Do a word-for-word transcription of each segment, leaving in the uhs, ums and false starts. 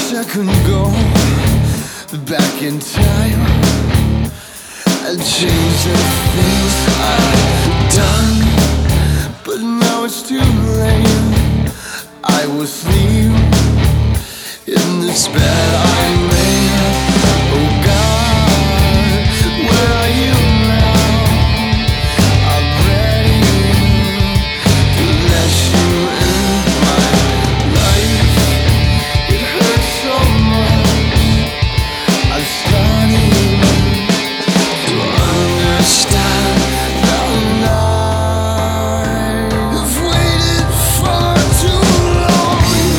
I could go back in time and change the things I've done, but now it's too late. I will sleep in this bed I made. Oh God, where are you now? I'm ready to let you in my life. It hurts so much. I'm starting to understand that I've waited far too long.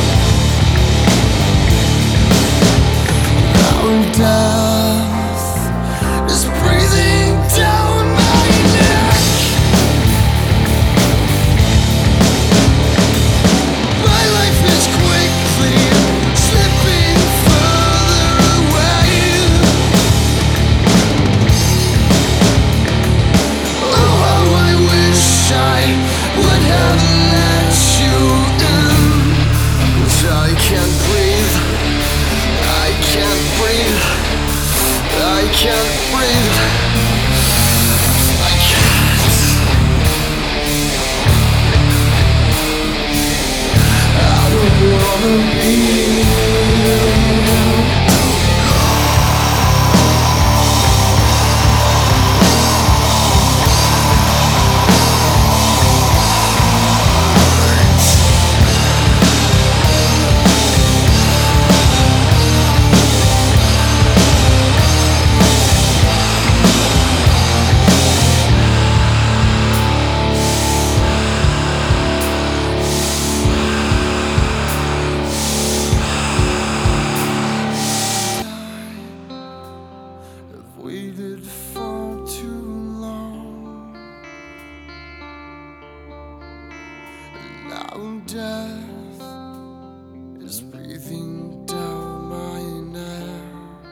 Now death is breathing down my neck. My life is quickly slipping further away. Oh, how I wish I would have let you in. But I can't breathe, I can't breathe, I can't breathe, I can't. I don't wanna be. I've waited far too long, and now death is breathing down my neck.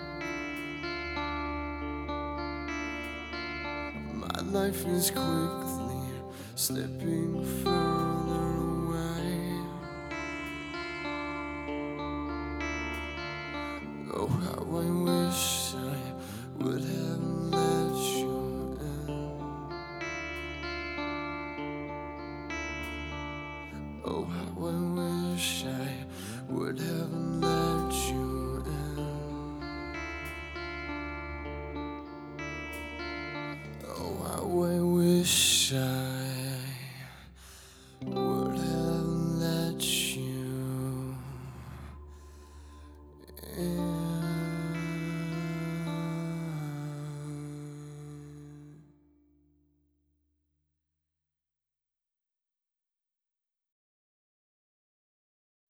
My life is quickly slipping further away. Oh, how I wish I would have let you in. Oh, how I wish I would have let you